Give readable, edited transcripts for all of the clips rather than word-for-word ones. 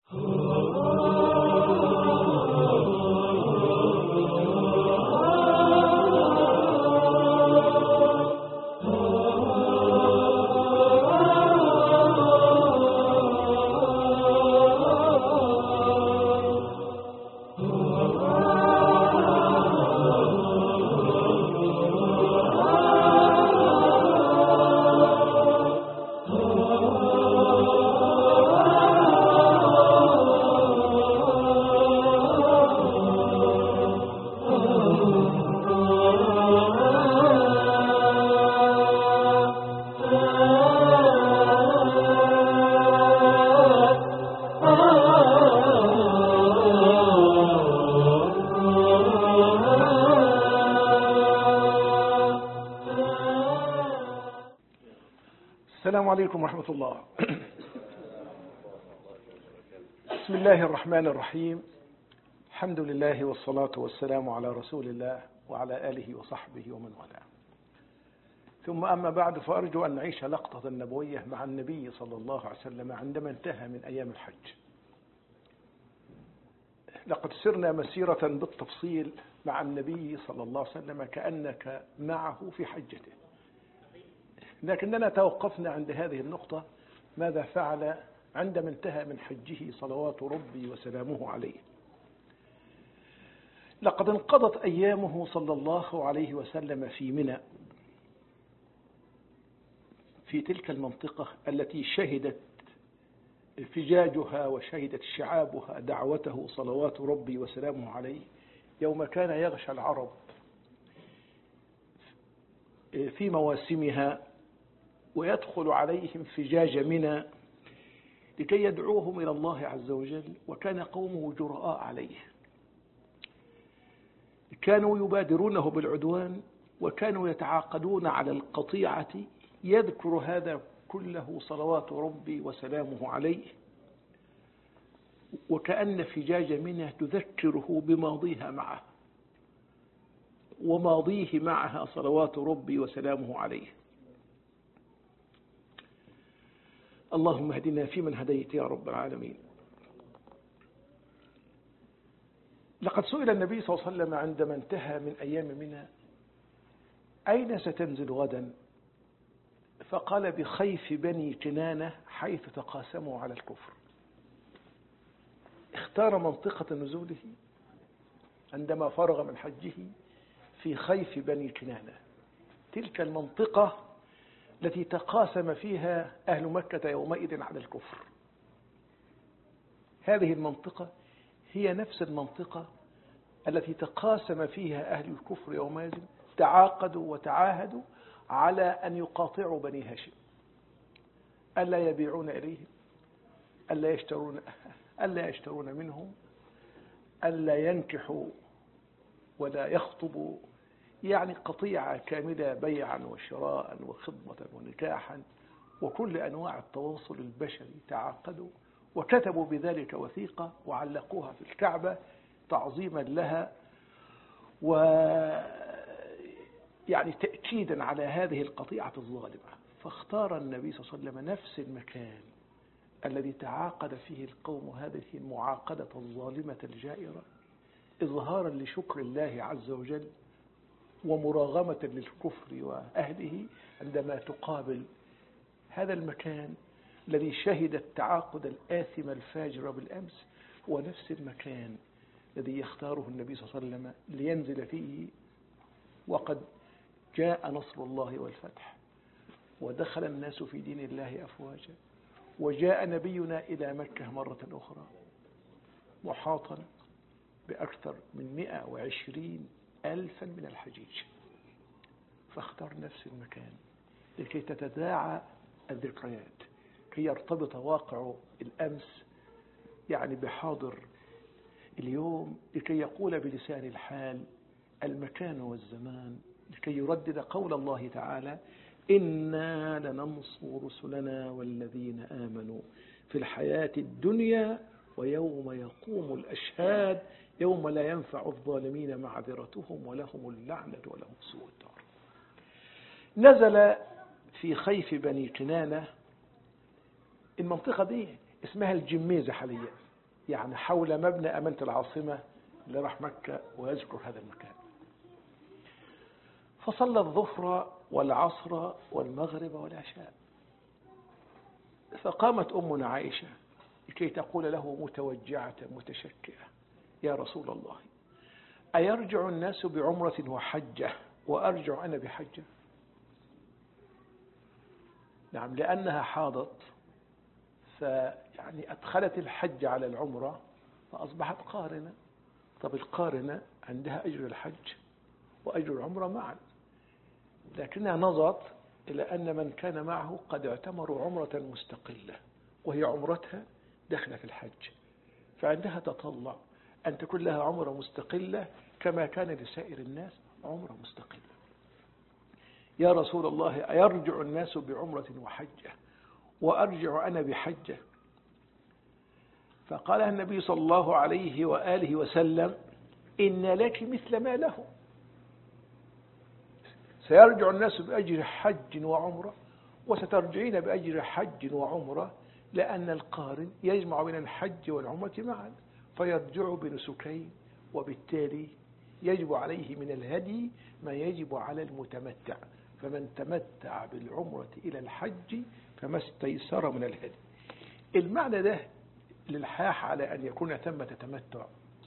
السلام عليكم ورحمة الله. بسم الله الرحمن الرحيم. الحمد لله والصلاة والسلام على رسول الله وعلى آله وصحبه ومن والاه. ثم أما بعد، فأرجو أن نعيش لقطة نبوية مع النبي صلى الله عليه وسلم عندما انتهى من أيام الحج. لقد سرنا مسيرة بالتفصيل مع النبي صلى الله عليه وسلم كأنك معه في حجته، لكننا توقفنا عند هذه النقطة: ماذا فعل عندما انتهى من حجه صلوات ربي وسلامه عليه. لقد انقضت أيامه صلى الله عليه وسلم في منى، في تلك المنطقة التي شهدت فجاجها وشهدت شعابها دعوته صلوات ربي وسلامه عليه، يوم كان يغشى العرب في مواسمها ويدخل عليهم فجاج منى لكي يدعوهم إلى الله عز وجل. وكان قومه جرآء عليه، كانوا يبادرونه بالعدوان وكانوا يتعاقدون على القطيعة. يذكر هذا كله صلوات ربي وسلامه عليه، وكأن فجاج منى تذكره بماضيها معه وماضيه معها صلوات ربي وسلامه عليه. اللهم اهدنا فيمن هديت يا رب العالمين. لقد سئل النبي صلى الله عليه وسلم عندما انتهى من أيام منى: أين ستنزل غدا؟ فقال: بخيف بني كنانة، حيث تقاسموا على الكفر. اختار منطقة نزوله عندما فرغ من حجه في خيف بني كنانة، تلك المنطقة التي تقاسم فيها أهل مكة يومئذ على الكفر. هذه المنطقة هي نفس المنطقة التي تقاسم فيها أهل الكفر يومئذ، تعاقدوا وتعاهدوا على أن يقاطعوا بني هاشم، ألا يبيعون إليهم، ألا يشترون منهم، ألا ينكحوا ولا يخطبوا، يعني قطيعة كاملة، بيعا وشراء وخطبة ونكاحا وكل أنواع التواصل البشري. تعاقدوا وكتبوا بذلك وثيقة وعلقوها في الكعبة تعظيما لها، ويعني تأكيدا على هذه القطيعة الظالمة. فاختار النبي صلى الله عليه وسلم نفس المكان الذي تعاقد فيه القوم هذه المعاقدة الظالمة الجائرة، إظهارا لشكر الله عز وجل ومراغمة للكفر وأهله عندما تقابل هذا المكان الذي شهد التعاقد الآثم الفاجر بالأمس. هو نفس المكان الذي يختاره النبي صلى الله عليه وسلم لينزل فيه، وقد جاء نصر الله والفتح ودخل الناس في دين الله أفواجا، وجاء نبينا إلى مكة مرة أخرى محاطا بأكثر من 120,000 من الحجيج. فاختار نفس المكان لكي تتداعى الذكريات، كي يرتبط واقع الأمس يعني بحاضر اليوم، لكي يقول بلسان الحال المكان والزمان، لكي يردد قول الله تعالى: إنا لننصر رسلنا والذين آمنوا في الحياة الدنيا ويوم يقوم الأشهاد يوم لا ينفع الظالمين معذرتهم ولهم اللعنة ولهم سوء الدار. نزل في خيف بني كنانة. المنطقة دي اسمها الجميزة حاليا، يعني حول مبنى أمانة العاصمة اللي راح مكة ويذكر هذا المكان. فصلى الظهر والعصر والمغرب والعشاء، فقامت أمنا عائشة لكي تقول له متوجعة متشكئة: يا رسول الله، أيرجع الناس بعمرة وحجة وأرجع أنا بحجة؟ نعم، لأنها حاضت، فيعني أدخلت الحج على العمرة فأصبحت قارنة. طب القارنة عندها أجر الحج وأجر العمرة معا، لكنها نظرت إلى أن من كان معه قد اعتمروا عمرة مستقلة وهي عمرتها داخلة في الحج، فعندها تطلع أن تكون لها عمرة مستقلة كما كان لسائر الناس عمرة مستقلة. يا رسول الله، أيرجع الناس بعمرة وحجة وأرجع أنا بحجة؟ فقال النبي صلى الله عليه وآله وسلم: إن لك مثل ما له. سيرجع الناس بأجر حج وعمرة وسترجعين بأجر حج وعمرة، لأن القارن يجمع بين الحج والعمرة معا فيرجع بنسكين، وبالتالي يجب عليه من الهدي ما يجب على المتمتع، فمن تمتع بالعمرة إلى الحج فما استيسر من الهدي. المعنى ده للحاح على أن يكون ثمة تمتع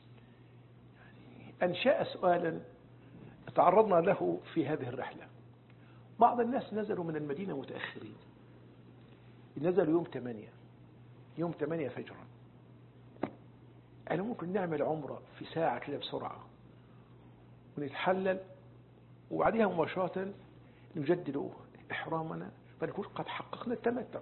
أنشأ سؤالا تعرضنا له في هذه الرحلة. بعض الناس نزلوا من المدينة متأخرين، نزلوا يوم 8 فجرا. أنا ممكن نعمل عمرة في ساعة كده بسرعة ونتحلل، وبعدها مباشرة نجدد إحرامنا فنكون قد حققنا التمتع،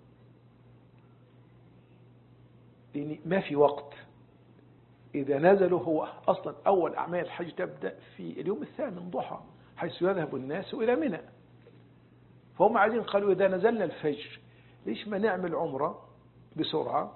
لأن ما في وقت. إذا نزلوا، هو أصلا أول أعمال الحج تبدأ في اليوم الثامن ضحى، حيث يذهب الناس إلى منى. فهم عايزين قالوا إذا نزلنا الفجر ليش ما نعمل عمرة بسرعة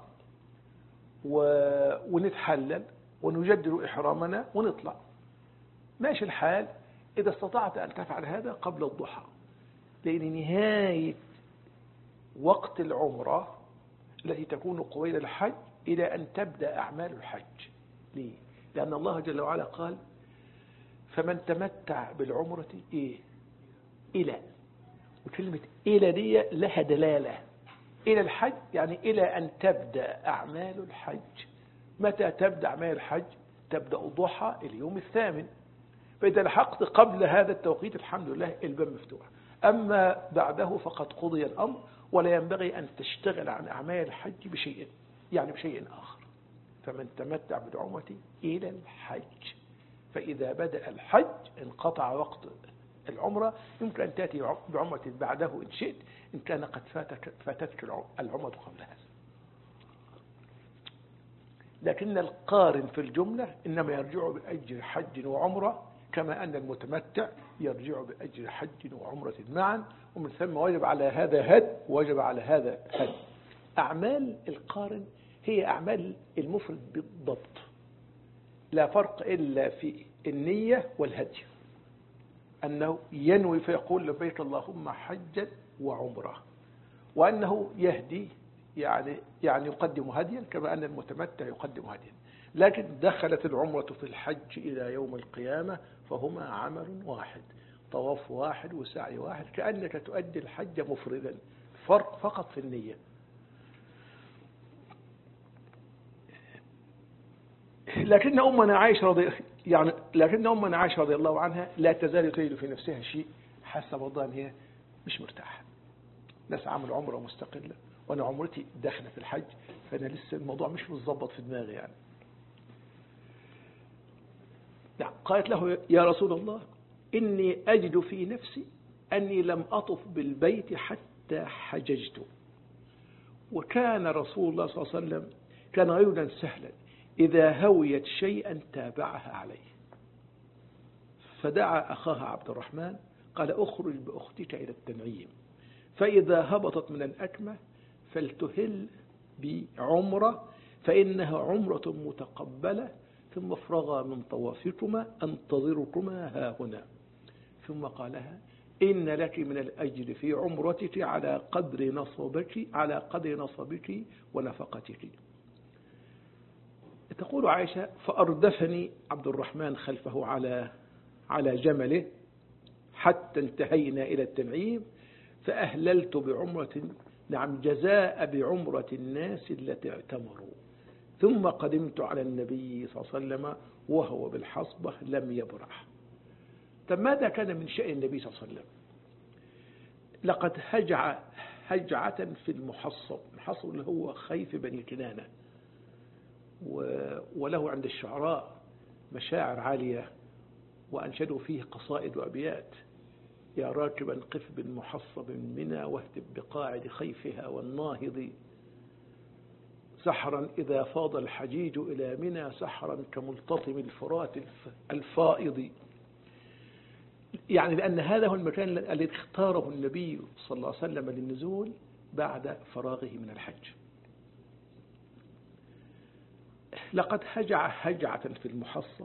ونتحلل ونجدد إحرامنا ونطلع. ماشي الحال إذا استطعت أن تفعل هذا قبل الضحى، لأن نهاية وقت العمرة التي تكون قبيل الحج إلى أن تبدأ أعمال الحج. ليه؟ لأن الله جل وعلا قال: فمن تمتع بالعمرة إلى، وكلمة إلى دي لها دلالة إلى الحج، يعني إلى أن تبدأ أعمال الحج. متى تبدأ أعمال الحج؟ تبدأ ضحى اليوم الثامن، فإذا لحقت قبل هذا التوقيت الحمد لله الباب مفتوح، أما بعده فقد قضي الأمر، ولا ينبغي أن تشتغل عن أعمال الحج بشيء، يعني بشيء آخر. فمن تمتع بالعمرة إلى الحج، فإذا بدأ الحج انقطع وقت العمرة، يمكن أن تأتي بعمرة بعده إن شئت، إن كان قد فاتتك العمرة قبل هذا. لكن القارن في الجملة إنما يرجع بأجر حج وعمرة، كما أن المتمتع يرجع بأجر حج وعمرة معا، ومن ثم وجب على هذا هد ووجب على هذا هد. أعمال القارن هي أعمال المفرد بالضبط، لا فرق إلا في النية والهدي، أنه ينوي فيقول لبيك اللهم حجا وعمرة، وأنه يهدي يعني يقدم هديا كما أن المتمتع يقدم هديا. لكن دخلت العمرة في الحج إلى يوم القيامة، فهما عمل واحد، طواف واحد وسعي واحد، كأنك تؤدي الحج مفردا، فرق فقط في النية. لكن أمنا عائشة رضي الله عنها لا تزال تجد في نفسها شيء، حاسة برضه أن هي مش مرتاحة. ناس عملوا عمرة مستقلة وأنا عمرتي داخلة في الحج، فأنا لسه الموضوع مش متظبط في دماغي يعني. قالت له: يا رسول الله، إني أجد في نفسي أني لم أطف بالبيت حتى حججت. وكان رسول الله صلى الله عليه وسلم كان رجلا سهلا، إذا هويت شيئا تابعها عليه. فدعا أخاها عبد الرحمن قال: أخرج بأختك إلى التنعيم، فإذا هبطت من الأكمة فلتهل بعمرة، فإنها عمرة متقبلة، ثم افرغا من طوافكما أنتظركما ها هنا. ثم قالها: إن لك من الأجر في عمرتك على قدر نصبك ونفقتك. تقول عائشة: فأردفني عبد الرحمن خلفه على جمله حتى انتهينا إلى التنعيم، فأهللت بعمرة، نعم، جزاء بعمرة الناس التي اعتمروا، ثم قدمت على النبي صلى الله عليه وسلم وهو بالحصبة لم يبرح. طب ماذا كان من شأن النبي صلى الله عليه وسلم؟ لقد هجع هجعة في المحصب اللي هو خيف بني كنانة، وله عند الشعراء مشاعر عالية، وأنشدوا فيه قصائد وأبيات: يا راكبا قف بالمحصب منى واهتب بقاعد خيفها والناهض، سحرا إذا فاض الحجيج إلى منى سحرا كملتطم الفرات الفائض. يعني لأن هذا هو المكان الذي اختاره النبي صلى الله عليه وسلم للنزول بعد فراغه من الحج. لقد هجع هجعة في المحصب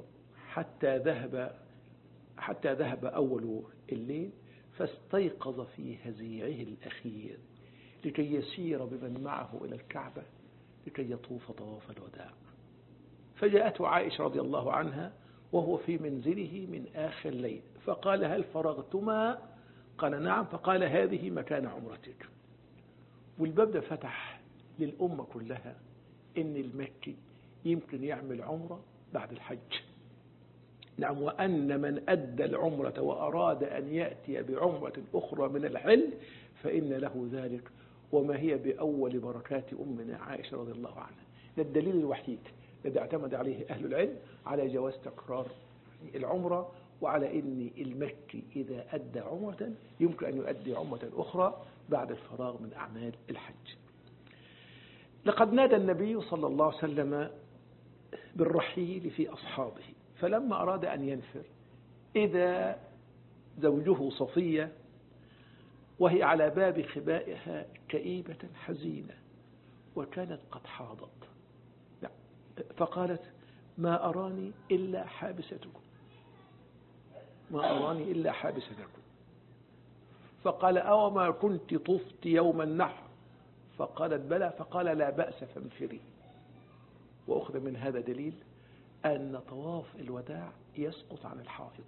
حتى ذهب أول الليل، فاستيقظ في هزيعه الأخير لكي يسير بمن معه إلى الكعبة لكي يطوف طواف الوداع. فجاءته عائشة رضي الله عنها وهو في منزله من آخر الليل، فقال: هل فرغتما؟ قال: نعم. فقال: هذه مكان عمرتك. والباب ده فتح للأمة كلها إن المكي يمكن يعمل عمرة بعد الحج. نعم، وأن من أدى العمرة وأراد أن يأتي بعمرة أخرى من الحل فإن له ذلك، وما هي بأول بركات أمنا عائشة رضي الله عنها. ده الدليل الوحيد الذي اعتمد عليه أهل العلم على جواز تكرار العمرة، وعلى أن المكي إذا أدى عمرة يمكن أن يؤدي عمرة أخرى بعد الفراغ من أعمال الحج. لقد نادى النبي صلى الله عليه وسلم بالرحيل في أصحابه، فلما أراد أن ينفر إذا زوجه صفية وهي على باب خبائها كئيبة حزينة، وكانت قد حاضت، فقالت: ما أراني إلا حابستكم، ما أراني إلا حابستكم. فقال: أو ما كنت طفت يوم النحر؟ فقالت: بلى. فقال: لا بأس فانفري. وأخذ من هذا دليل أن طواف الوداع يسقط عن الحائط،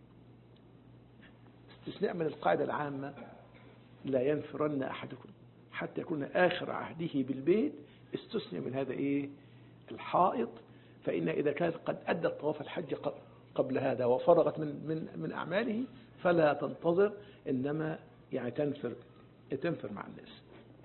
استثناء من القاعدة العامة: لا ينفرن أحدكم حتى يكون آخر عهده بالبيت. استثنى من هذا الحائط، فإن إذا كانت قد أدت طواف الحج قبل هذا وفرغت من أعماله فلا تنتظر، إنما يعني تنفر مع الناس.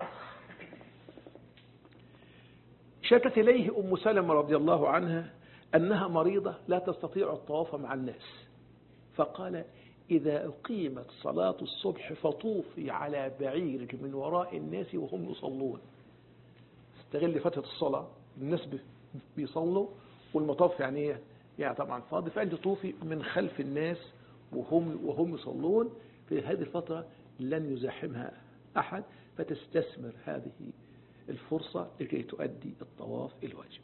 شكت إليه أم سلمة رضي الله عنها أنها مريضة لا تستطيع الطواف مع الناس، فقال: إذا أقيمت صلاة الصبح فطوفي على بعيرك من وراء الناس وهم يصلون. استغل فترة الصلاة، الناس بيصلوا والمطاف يعني طبعا فاضي، فأنت طوفي من خلف الناس وهم يصلون. في هذه الفترة لن يزاحمها أحد، فتستثمر هذه الفرصة لكي تؤدي الطواف الواجب.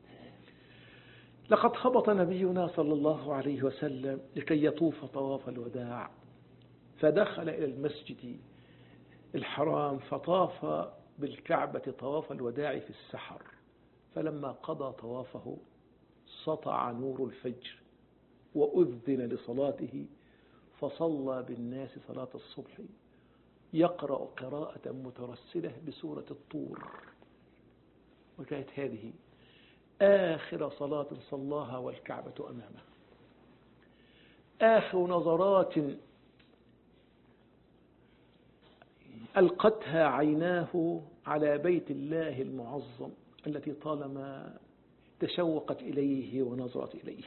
لقد هبط نبينا صلى الله عليه وسلم لكي يطوف طواف الوداع، فدخل إلى المسجد الحرام فطاف بالكعبة طواف الوداع في السحر، فلما قضى طوافه سطع نور الفجر وأذن لصلاته، فصلى بالناس صلاة الصبح يقرأ قراءة مترسلة بسورة الطور، وكانت هذه آخر صلاة صلاها والكعبة أمامه، آخر نظرات ألقتها عيناه على بيت الله المعظم التي طالما تشوقت إليه ونظرت إليه.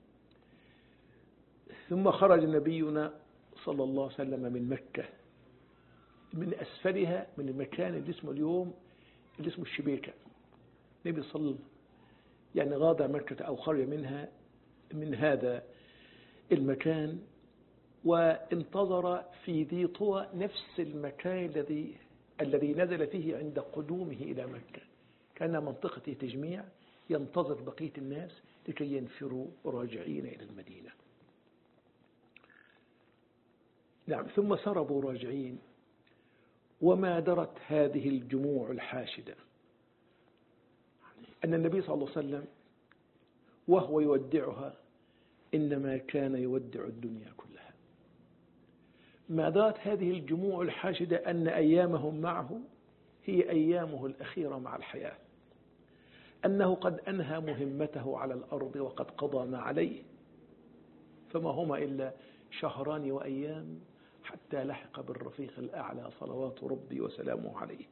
ثم خرج نبينا صلى الله عليه وسلم من مكة من أسفلها، من المكان اللي اسمه اليوم اللي اسمه الشبيكة. النبي صلى يعني غادر مكة أو خرج منها من هذا المكان، وانتظر في ذي طوى نفس المكان الذي نزل فيه عند قدومه إلى مكة، كان منطقة تجميع، ينتظر بقية الناس لكي ينفروا راجعين إلى المدينة. نعم، ثم سربوا راجعين، وما درت هذه الجموع الحاشدة أن النبي صلى الله عليه وسلم وهو يودعها إنما كان يودع الدنيا كلها. ما دارت هذه الجموع الحاشدة أن أيامهم معه هي أيامه الأخيرة مع الحياة، أنه قد أنهى مهمته على الأرض وقد قضى ما عليه، فما هما إلا شهران وأيام حتى لحق بالرفيق الأعلى صلوات ربي وسلامه عليه.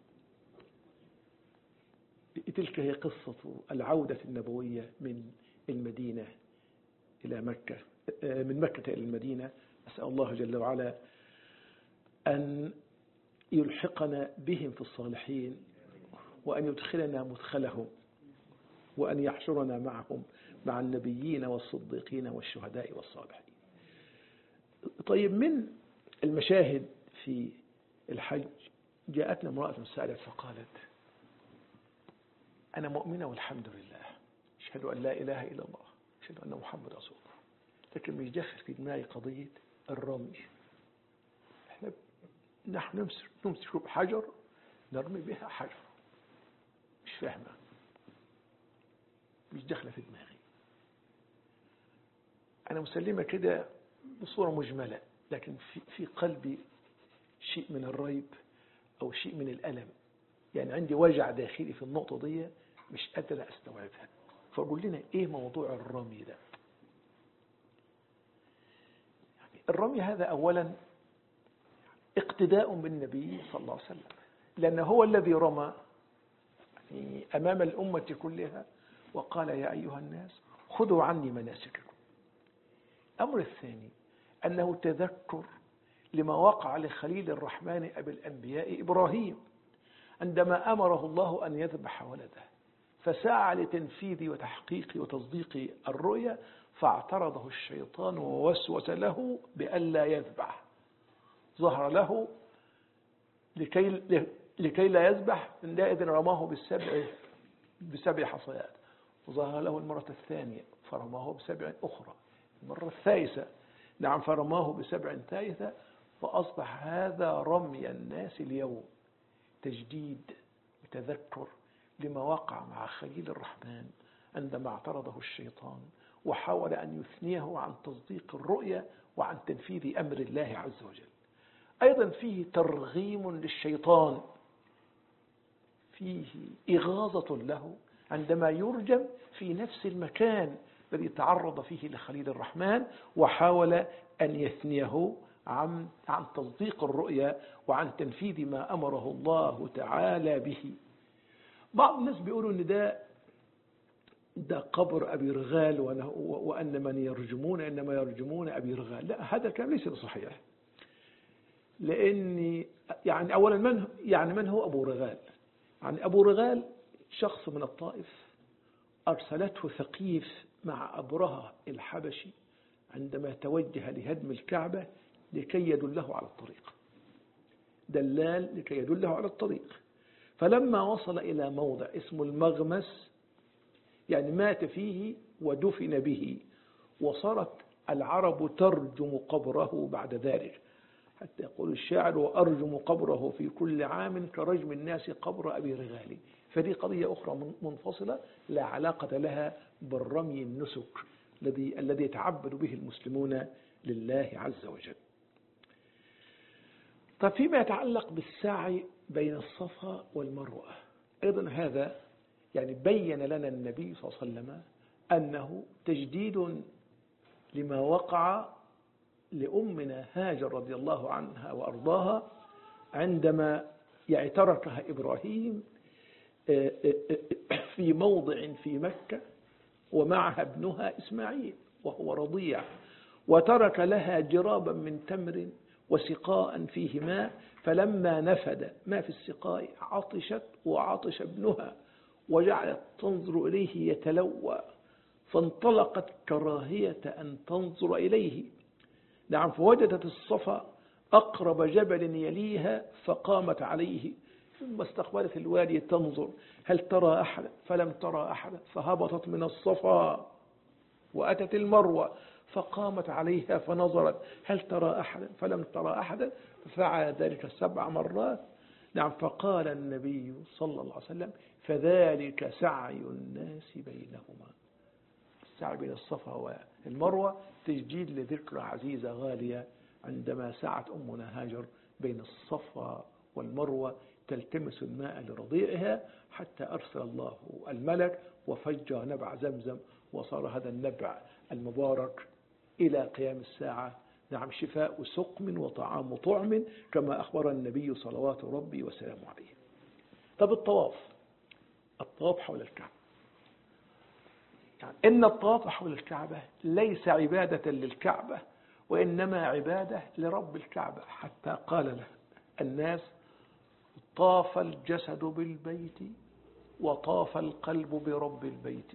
تلك هي قصة العودة النبوية من المدينة إلى مكة، من مكة إلى المدينة. أسأل الله جل وعلا أن يلحقنا بهم في الصالحين، وأن يدخلنا مدخلهم، وأن يحشرنا معهم مع النبيين والصديقين والشهداء والصالحين. طيب، من المشاهد في الحج جاءتنا امرأة سألت فقالت: أنا مؤمنة والحمد لله، أشهد أن لا إله إلا الله، أشهد أن محمد رسول الله، لكن مش داخل في دماغي قضية الرمي. نحن نمسك بحجر نرمي بها حجر، مش فاهمة، مش داخلة في دماغي. أنا مسلمة كده بصورة مجملة، لكن في قلبي شيء من الريب أو شيء من الألم، يعني عندي وجع داخلي في النقطة دي مش قادر أستوعبها. فقول لنا إيه موضوع الرمي ده؟ يعني الرمي هذا أولا اقتداء بالنبي صلى الله عليه وسلم، لأنه هو الذي رمى يعني أمام الأمة كلها وقال: يا أيها الناس خذوا عني مناسككم. الأمر الثاني أنه تذكر لما وقع لخليل الرحمن أبي الأنبياء إبراهيم عندما أمره الله أن يذبح ولده، فسعى لتنفيذ وتحقيق وتصديق الرؤيا، فاعترضه الشيطان ووسوس له بألا يذبح. ظهر له لكي لا يذبح، عندئذ رماه بسبع حصيات، وظهر له المرة الثانية فرماه بسبع أخرى، المرة الثالثة نعم فرماه بسبع ثالثة، فأصبح هذا رمي الناس اليوم تجديد وتذكر لما وقع مع خليل الرحمن عندما اعترضه الشيطان وحاول أن يثنيه عن تصديق الرؤيا وعن تنفيذ أمر الله عز وجل. أيضا فيه ترغيم للشيطان، فيه إغاظة له عندما يرجم في نفس المكان الذي تعرض فيه لخليل الرحمن وحاول أن يثنيه عن تصديق الرؤيا وعن تنفيذ ما أمره الله تعالى به. بعض الناس بيقولوا أن ده قبر أبي رغال، وأن من يرجمون إنما يرجمون أبي رغال. لا، هذا كان ليس بصحيح، لأن يعني أولا من هو أبو رغال؟ يعني أبو رغال شخص من الطائف أرسلته ثقيف مع أبرهة الحبشي عندما توجه لهدم الكعبة لكي يدله على الطريق، دلال لكي يدله على الطريق. فلما وصل إلى موضع اسمه المغمس، يعني مات فيه ودفن به، وصارت العرب ترجم قبره بعد ذلك، حتى يقول الشاعر: وأرجم قبره في كل عام كرجم الناس قبر أبي رغال. فدي قضية أخرى منفصلة لا علاقة لها بالرمي النسك الذي يتعبد به المسلمون لله عز وجل. طيب، فيما يتعلق بالسعي بين الصفا والمروة، أيضا هذا يعني بين لنا النبي صلى الله عليه وسلم أنه تجديد لما وقع لأمنا هاجر رضي الله عنها وأرضاها عندما تركها إبراهيم في موضع في مكة ومعها ابنها إسماعيل وهو رضيع، وترك لها جرابا من تمر وسقاء فيه ماء، فلما نفد ما في السقاء عطشت وعطش ابنها وجعلت تنظر إليه يتلوى، فانطلقت كراهية أن تنظر إليه. نعم، فوجدت الصفا أقرب جبل يليها فقامت عليه، ثم استقبلت الوادي تنظر هل ترى أحدا، فلم ترى أحدا، فهبطت من الصفا وأتت المروة فقامت عليها فنظرت هل ترى أحدا، فلم ترى أحدا، ففعل ذلك 7 مرات. نعم، فقال النبي صلى الله عليه وسلم: فذلك سعي الناس بينهما. السعي بين الصفا والمروة تجديد لذكرى عزيزة غالية عندما سعت أمنا هاجر بين الصفا والمروة تلتمس الماء لرضيعها حتى أرسل الله الملك وفجر نبع زمزم، وصار هذا النبع المبارك إلى قيام الساعة نعم شفاء سقم وطعام طعم كما أخبر النبي صلوات ربي وسلامه عليه. طب الطواف حول الكعبة، يعني إن الطواف حول الكعبة ليس عبادة للكعبة وإنما عبادة لرب الكعبة، حتى قال له الناس طاف الجسد بالبيت وطاف القلب برب البيت.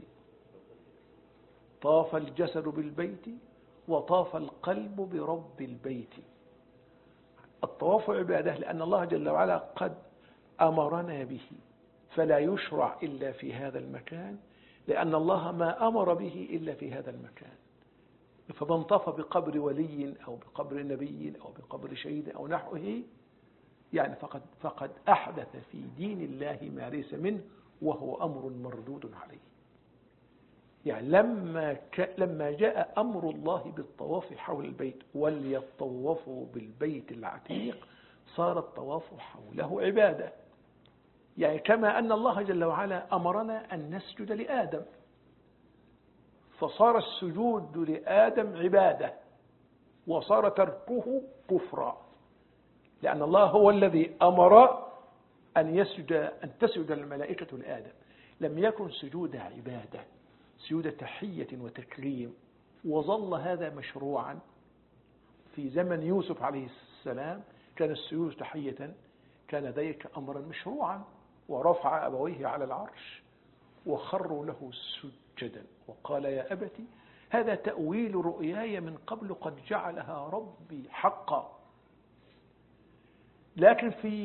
طاف الجسد بالبيت وطاف القلب برب البيت. الطواف عبادة لأن الله جل وعلا قد أمرنا به، فلا يشرع إلا في هذا المكان، لأن الله ما أمر به إلا في هذا المكان. فمن طاف بقبر ولي أو بقبر نبي أو بقبر شهيد أو نحوه يعني فقد أحدث في دين الله ما ليس منه، وهو أمر مردود عليه. يعني لما جاء أمر الله بالطواف حول البيت وليطوفوا بالبيت العتيق صار الطواف حوله عبادة. يعني كما أن الله جل وعلا أمرنا أن نسجد لآدم، فصار السجود لآدم عبادة وصار تركه كفرا، لأن الله هو الذي أمر أن تسجد الملائكة لآدم. لم يكن سجود عبادة، سجود تحية وتكريم، وظل هذا مشروعا في زمن يوسف عليه السلام. كان السجود تحية، كان ذلك أمرا مشروعا، ورفع أبويه على العرش وخروا له سجدا وقال يا أبت هذا تأويل رؤياي من قبل قد جعلها ربي حقا. لكن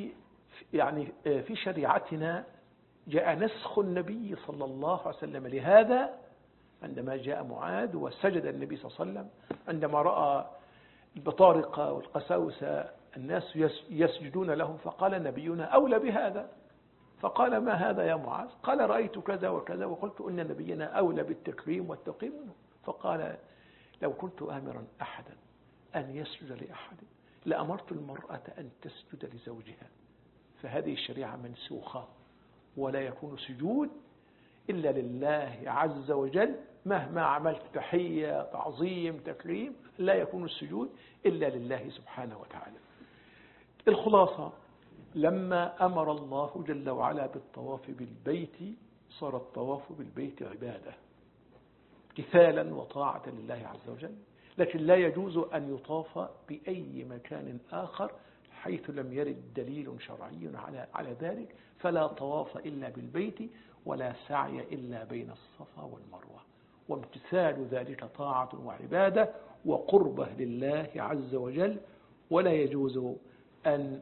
في شريعتنا جاء نسخ النبي صلى الله عليه وسلم لهذا، عندما جاء معاذ وسجد النبي صلى الله عليه وسلم عندما رأى البطارقة والقساوسة الناس يسجدون لهم، فقال نبينا أولى بهذا. فقال ما هذا يا معاذ؟ قال رأيت كذا وكذا وقلت إن نبينا أولى بالتكريم والتقييم منه. فقال لو كنت آمرا أحدا أن يسجد لأحد لأمرت المرأة أن تسجد لزوجها. فهذه الشريعة منسوخة، ولا يكون سجود إلا لله عز وجل. مهما عملت تحية تعظيم تكريم لا يكون السجود إلا لله سبحانه وتعالى. الخلاصة لما أمر الله جل وعلا بالطواف بالبيت صار الطواف بالبيت عبادة امتثالا وطاعة لله عز وجل، لكن لا يجوز أن يطاف بأي مكان آخر حيث لم يرد دليل شرعي على ذلك. فلا طواف إلا بالبيت ولا سعي إلا بين الصفا والمروة، وامتثال ذلك طاعة وعبادة وقربة لله عز وجل. ولا يجوز أن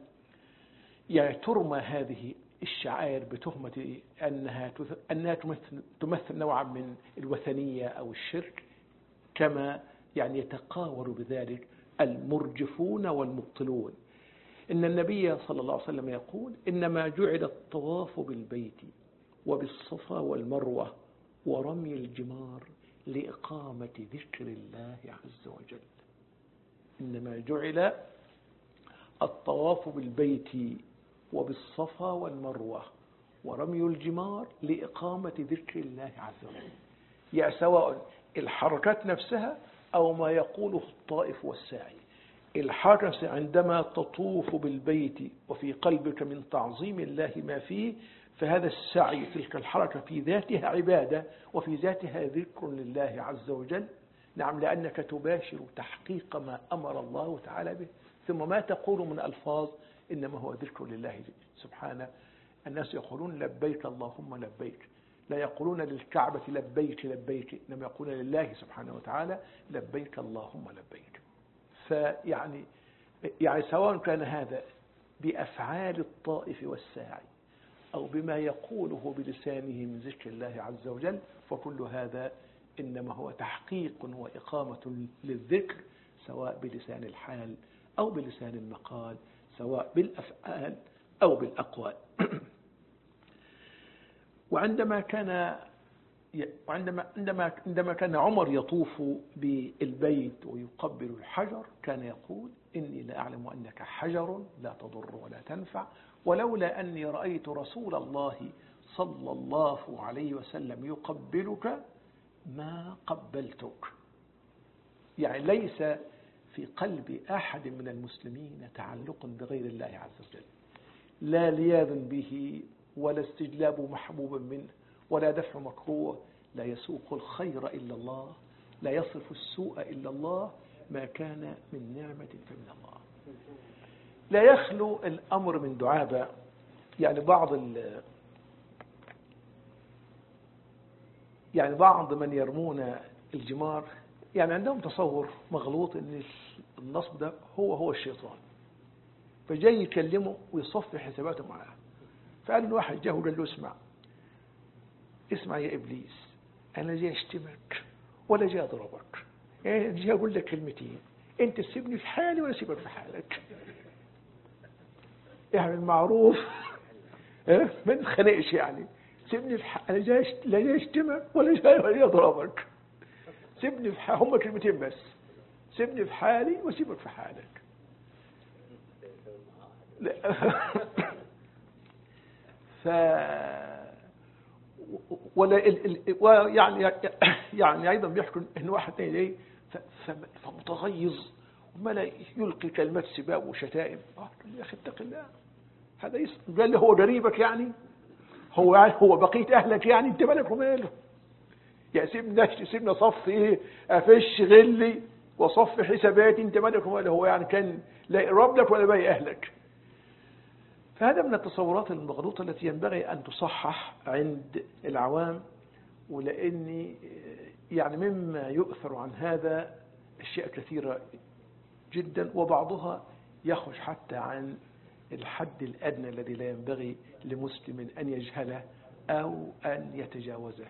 ترمى هذه الشعائر بتهمة أنها تمثل نوعا من الوثنية أو الشرك، كما يتقاول بذلك المرجفون والمبطلون. إن النبي صلى الله عليه وسلم يقول إنما جعل الطواف بالبيت وبالصفا والمروة ورمي الجمار لإقامة ذكر الله عز وجل. إنما جعل الطواف بالبيت وبالصفا والمروة ورمي الجمار لإقامة ذكر الله عز وجل، يعني سواء الحركات نفسها أو ما يقوله الطائف والساعي. الحركة عندما تطوف بالبيت وفي قلبك من تعظيم الله ما فيه، فهذا السعي تلك الحركة في ذاتها عبادة وفي ذاتها ذكر لله عز وجل. نعم، لأنك تباشر تحقيق ما أمر الله تعالى به. ثم ما تقول من ألفاظ إنما هو ذكر لله سبحانه. الناس يقولون لبيك اللهم لبيك، لا يقولون للكعبة لبيك لبيك، إنما يقولون لله سبحانه وتعالى لبيك اللهم لبيك. يعني سواء كان هذا بأفعال الطائف والساعي أو بما يقوله بلسانه من ذكر الله عز وجل، فكل هذا إنما هو تحقيق وإقامة للذكر، سواء بلسان الحال أو بلسان المقال، سواء بالأفعال أو بالأقوال. وعندما كان عندما كان عمر يطوف بالبيت ويقبل الحجر كان يقول إني لأعلم أنك حجر لا تضر ولا تنفع، ولولا أني رأيت رسول الله صلى الله عليه وسلم يقبلك ما قبلتك. يعني ليس في قلب أحد من المسلمين تعلق بغير الله عز وجل، لا لياذ به ولا استجلاب محبوب منه ولا دفع مكروه، لا يسوق الخير إلا الله، لا يصرف السوء إلا الله، ما كان من نعمة فمن الله. لا يخلو الأمر من دعابة. يعني بعض من يرمون الجمار يعني عندهم تصور مغلوط ان النصب ده هو الشيطان، فجاي يكلمه ويصفي حساباته معاه. فقال له واحد جاء وقال له اسمع يا إبليس، أنا جاي أشتمك ولا جاي أضربك، يعني جاي أقول لك كلمتين، أنت تسيبني في حالي ولا سيبك في حالك، اعمل معروف ما تتخانقش، يعني سيبني في أنا لا جاي أشتمك ولا جاي أضربك، سيبني في حالي، هم كلمتين بس، سيبني في حالي وسيبك في حالك. يعني أيضا بيحكوا إن واحد ايه فمتغيظ وملا يلقي كلمات سباب وشتائم. يا أخي اتق الله، هذا قال له هو قريبك، يعني هو بقية أهلك، يعني أنت مالك وماله؟ يا سيبنا صف إيه أفش غلي وصف حساباتي، أنت مالك وماله؟ هو يعني كان لا يقرب لك ولا باقي أهلك. فهذا من التصورات المغلوطة التي ينبغي أن تصحح عند العوام، ولأني يعني مما يؤثر عن هذا أشياء كثيرة جدا، وبعضها يخرج حتى عن الحد الأدنى الذي لا ينبغي لمسلم أن يجهله أو أن يتجاوزه.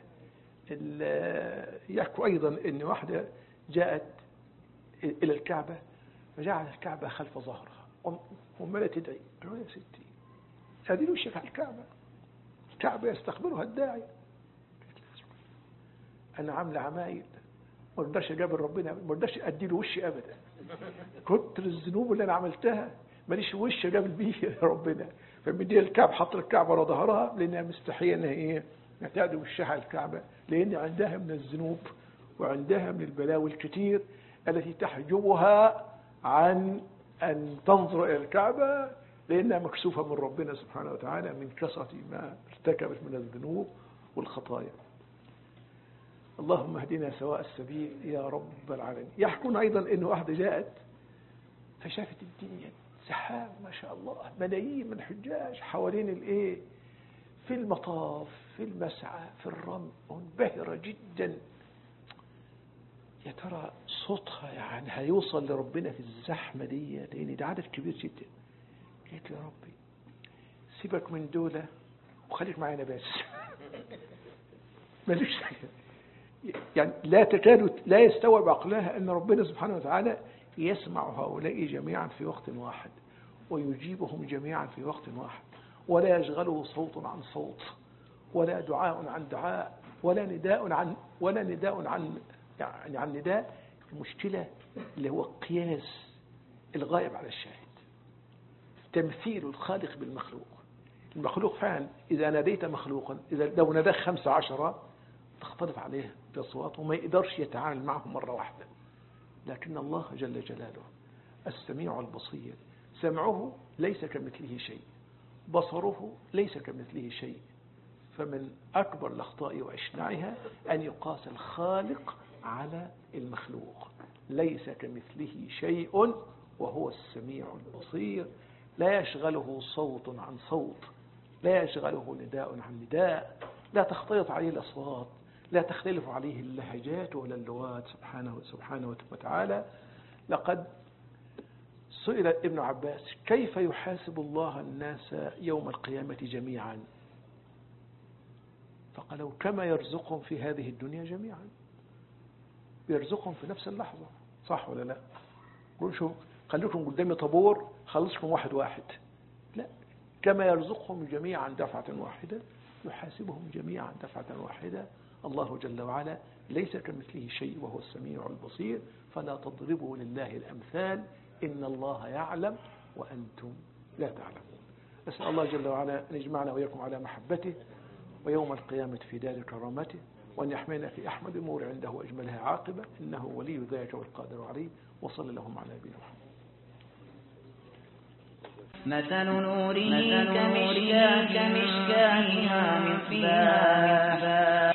يحكوا أيضا أن واحدة جاءت إلى الكعبة فجعل الكعبة خلف ظهرها وملا تدعي. قالوا يا ستي هذه وشك على الكعبة يستقبلها الداعي. أنا عاملة عمايل ما اقدرش اقابل ربنا، ما اقدرش ادي له وشي ابدا، كتر الذنوب اللي انا عملتها ماليش وش اقابل بيه ربنا. فبدي الكعبة حط الكعبة على ظهرها لانها مستحيه انها ايه تعدي وشها على الكعبة، لان عندها من الذنوب وعندها من البلاوي الكثير التي تحجبها عن ان تنظر الى الكعبة، لانها مكسوفة من ربنا سبحانه وتعالى من كثرة ما ارتكبت من الذنوب والخطايا. اللهم اهدنا سواء السبيل يا رب العالمين. يحكون أيضا أن واحدة جاءت فشافت الدنيا سحاب ما شاء الله، ملايين من الحجاج حوالين الايه في المطاف في المسعى في الرمل، منبهرة جدا. يا ترى صوتها يعني هيوصل لربنا في الزحمة دي، لأن ده عدد كبير جدا. قالت له يا ربي سيبك من دولة وخليك معانا بس ماليش يعني لا يستوعب عقلها أن ربنا سبحانه وتعالى يسمع هؤلاء جميعا في وقت واحد ويجيبهم جميعا في وقت واحد، ولا يشغله صوت عن صوت ولا دعاء عن دعاء ولا نداء عن نداء. المشكلة اللي هو قياس الغائب على الشاهد، تمثيل الخالق بالمخلوق. المخلوق فعلا إذا ناديت مخلوقا، إذا لو ناداه 15 تختلف عليه بأصوات وما يقدرش يتعامل معهم مرة واحدة. لكن الله جل جلاله السميع البصير، سمعه ليس كمثله شيء، بصره ليس كمثله شيء. فمن أكبر الأخطاء وأشنعها أن يقاس الخالق على المخلوق. ليس كمثله شيء وهو السميع البصير، لا يشغله صوت عن صوت، لا يشغله نداء عن نداء، لا تختلط عليه الأصوات، لا تختلف عليه اللهجات ولا اللغات سبحانه وتعالى. لقد سئل ابن عباس كيف يحاسب الله الناس يوم القيامة جميعا؟ فقالوا كما يرزقهم في هذه الدنيا جميعا، يرزقهم في نفس اللحظة، صح ولا لا؟ قولوا شوف خليكم قدامي طابور خلصكم واحد واحد، لا، كما يرزقهم جميعا دفعة واحدة يحاسبهم جميعا دفعة واحدة. الله جل وعلا ليس كمثله شيء وهو السميع البصير، فلا تضربوا لله الأمثال، إن الله يعلم وأنتم لا تعلمون. أسأل الله جل وعلا أن يجمعنا وإياكم على محبته ويوم القيامة في دار كرامته، وأن يحملنا في أحمد الأمور عنده وأجملها عاقبة، إنه ولي ذلك والقادر عليه. وصلى اللهم على نبينا محمد. مثل نوره كمشكاة فيها مصباح